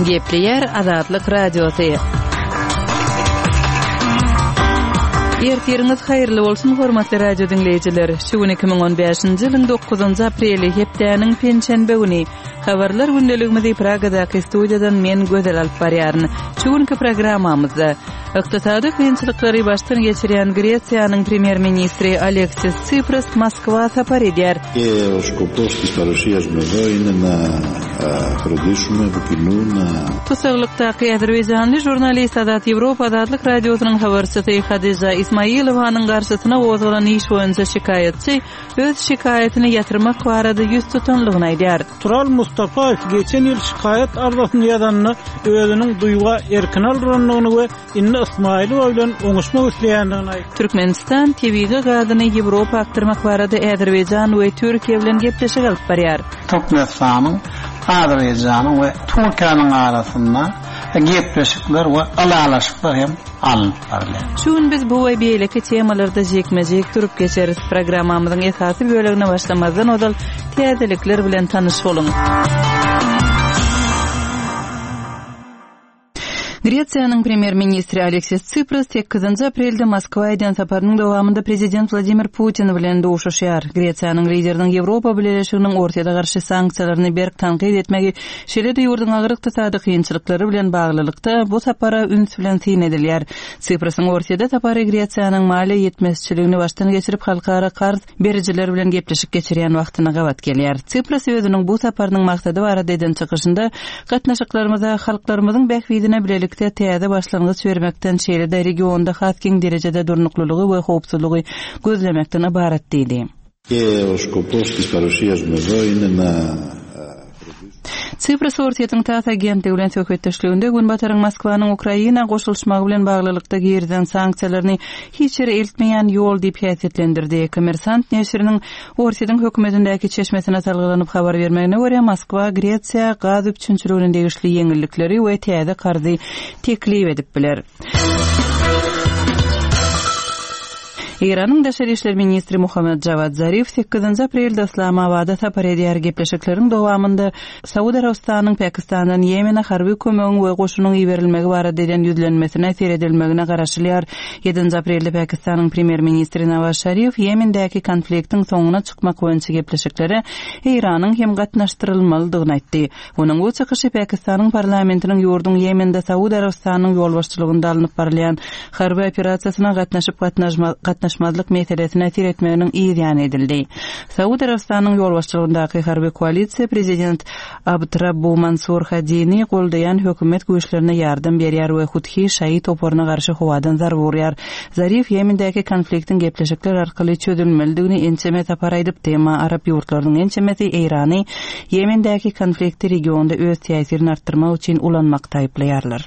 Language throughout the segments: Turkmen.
Gepleyer Azatlyk Radiosu. Ertiriniz hayırlı bolsun hormatly radio dinleyijiler. Şu 2015-nji ýylyň 9-njy apreli hepdäniň penşenbe güni habarlar gündeligimizi Pragadaky studiýadan men Gözel alyp barýaryn. Şuňky programmamyzda ykdysady kynçylyklary başdan geçirýän Gretsiýanyň premier ministri Aleksis Tsipras Moskwa sapar edýär. Tusaglykdaky Azerbaýjanly jurnalist Azat Ýewropa Azatlyk radiosynyň habarçysy Hadiza İsmailowanyň garşysyna gozgulan iş boýunça şikayetçi öz şikayetini ýatyrmak barada ýüz tutanlygyny aýdýar. Tural Mustafaev geçen ýyl şikayet arzasyny ýazanyny özüniň duýga erkin aldyranlygyny we inni İsmailow bilen oňuşmak isleýändigini aýtdy. Türkmenistan TV-ge gadyny Ýewropa aktyrmak barada Azerbaýjan we Türkiýe bilen gepleşik alyp barýar. Türkmenistanyň, Azerbaýjanyň we Türkiýanyň arasynda gepleşikler we alalaşyklar hem alyp barýar. Şuň biz bu we beýleki temalarda jekmejek durup geçeriz. Programmamyzyň esasy bölegine başlamazdan odal täzelikler bilen tanyş bolun. Gretsiýanyň premier ministri Aleksis Tsipras 8-nji aprelde Moskwaýdan saparynyň dowamında prezident Vladimir Putin bilen dowuşýar. Gretsiýanyň lideriniň Ýewropa birleşiginiň ortada garşy sanksiýalaryny berk tanqid etmegi şeýle-de ýurdun agyr ykdysady kynçylyklary bilen baglylykda bu sapara üns bilen tin edilýär. Tsiprasyň ortada sapary Gretsiýanyň maliýe ýetmezçiligini başdan geçirip halkara qarz berijiler bilen gepleşik geçirýän wagtyna gawat gelýär. Tsipras özüniň bu saparynyň maksady barada eden çykyşynda gatnaşyklarymyza halklarymyzyň bähwidine bilelik täze başlangıç bermekden şeýle-de regionda haskin derejede durnuklulygy we howpsuzlygy gözlemekden ibaret diýdi. Tsipras ortaýatyň TASS agentligi bilen söhbetdeşliginde gün bataryň Moskwanyň Ukraina goşulşmagy bilen baglylykda girden sanksiýalaryny hiç ýere eltmeýän ýol diýip häsiýetlendirdi. Kommersant näşriniň ortaýatyň hökümetindäki çeşmesine salgylanyp habar bermegine görä Moskwa Gretsiýa gaz üçinçiliginiň degişli ýeňillikleri we täze garzy teklip edip biler. İran'ın Daşary işler ministri Muhammed Javad Zarif 8-nji aprelde Islamabadda sapar edýär. Gepleşikleriň dowamında Saudy Arabistanyň Pakistandan Ýemene harby kömegiň we goşunyň iberilmegi barada eden ýüzlenmesine seredilmegine garaşylýar. 7-nji aprelde Pakistanyň premier ministri Nawaz Sharif Ýemendäki konfliktiň soňuna çykmak boýunça gepleşikleri İran'yň hem gatnaşdyrylmalydygyny aýtdy. Onuň bu çykyşy Pakistanyň parlamentiniň ýurdun Ýemende Saudy Arabistanyň ýolbaşçylygynda alınıp barlayan harby operasiýasyna gatnaşmazlyk meselesine täsir etmeginiň ýerine edildi. Saudy Arabistanyň ýolbaşçylygyndaky harby koalisiýa prezident Abdrabbu Mansur Hadini goldayan hökümet güýçlerine ýardam berýär we Huthi şaýy toparyna garşy howadan zar wurýar. Zarif Ýemendäki konfliktiň gepleşikler arkaly çözülmelidigini ençeme tapar aýdyp tema Arap ýurtlarynyň ençemesi Eýrany Ýemendäki konflikti regionda öz täsirini artdyrmak üçin ulanmakda aýplaýarlar.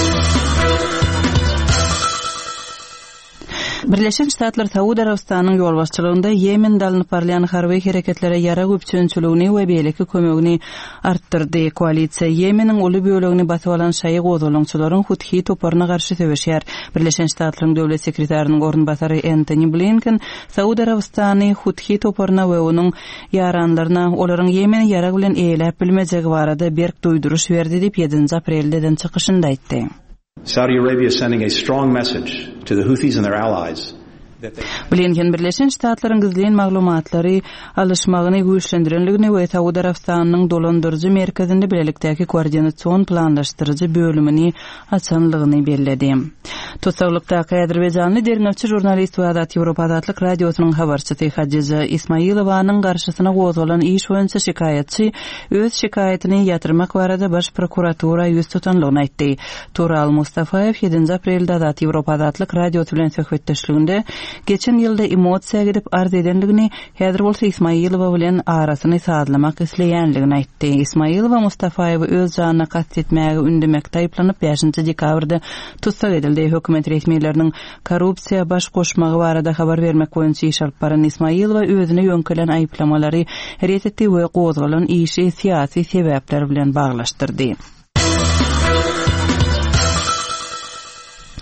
Birleşen Ştatlar Saudy Arabistanyň ýolbaşçylygynda Ýemende alınıp barlayan harby hereketlere ýara güpçünçiligini we beýleki kömegini artdyrdy. Koalisiýa Ýemeniň uly bölegini basyp alan şaýy gozulanyçylaryň Huthi toparyna garşy söwüşýär. Birleşen Ştatlaryň döwlet sekretarinyň ornbasary Antony Blinken Saudy Arabistany Huthi toparyna we onuň ýaranlaryna olaryň Ýemeni ýara bilen eýlep bilmejegi barada berk duýduruş berdi diýip 7-nji aprelde eden çykyşynda aýtdy. Saudi Arabia is sending a strong message to the Houthis and their allies. Blinken Birleşen Ştatlaryň gizlen maglumatlary alışmagyny güýçlendirenligini we Saudy Arabistanyň dolandyrjy merkezinde bilelikdäki koordinasiýon planlaşdyrjy bölümini açanlygyny bellädi. Tusaglykdaky Azerbaýjanly derňewçi jurnalist we Azat Ýewropa Azatlyk radiosynyň habarçysy Hadiza İsmailowanyň garşysyna gozgulan iş boýunça şikayetçi öz şikayetini ýatyrmak barada baş prokuratura ýüz tutanlygyny aýtdy. Tural Mustafaev 7-nji aprelde Azat Ýewropa Azatlyk radiosu bilen söhbetdeşliginde geçen ýylda emosiýa gidip arz edenligini, häzir bolsa Ismailowa bilen arasyny sadlamak isleýänligini aýtdy. Ismailowa Mustafaew öz janyna kastetmäge ündemekde aýplanyp 5-nji dekabrda tutsak edildi. Hökümet resmiýetleriniň korrupsiýa baş goşmagy barada habar bermek boýunça iş alyp baran Ismailowa özüne ýönkelen aýplamalary ret etdi we gozgulan işi syýasy sebäpler bilen baglaşdyrdy.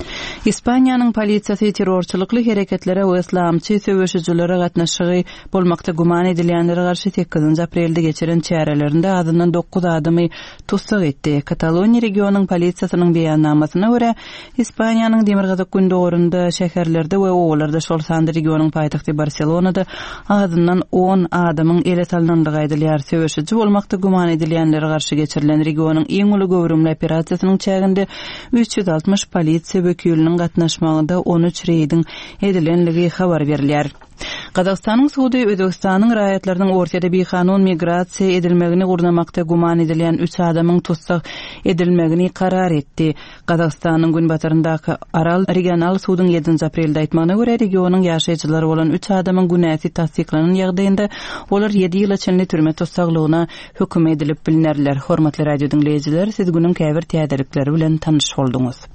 İspaniýanyň polisiýasy terrorçylykly hereketlere we islamçy söwüşjülere gatnaşygy bolmakda guman edilýänlere garşy 8 aprelde geçiren çärelerinde adından 9 adamy tutsak etdi. Kataloniýa regionynyň polisiýasynyň beýannamasyna görä, Ispaniýanyň Demirgazak gündogorunda şäherlerde we owalarda şol sanda regionyň paýtagty Barcelonada adından 10 adamyň ele salynandygy aýdylýar. Söwüşjü bolmakda guman edilýänlere garşy geçirilen regionyň iň uly göwrümli operasiýasynyň çäginde 360 polisiýa wekiliniň gatnaşmagynda 13 reýdin edilenligi habar berilýär. Kazakstanyň sudy Özbekistanyň raýatlarynyň ortada bir kanun migrasiýa edilmegini gurnamakda guman edilen 3 adamyň tutsak edilmegini karar etdi. Kazakstanyň günbataryndaky Aral regional sudyň 7 aprelde aýtmagyna görä, regionyň ýaşaýjylary bolan 3 adamyň günäsi tasdiklanan ýagdaýynda olar 7 ýyl içinde türme tutsaklygyna höküm edilip bilinýärler. Hormatly radio dinleýijiler, siz günüň käbir täzelikleri bilen tanyş bolduňuz.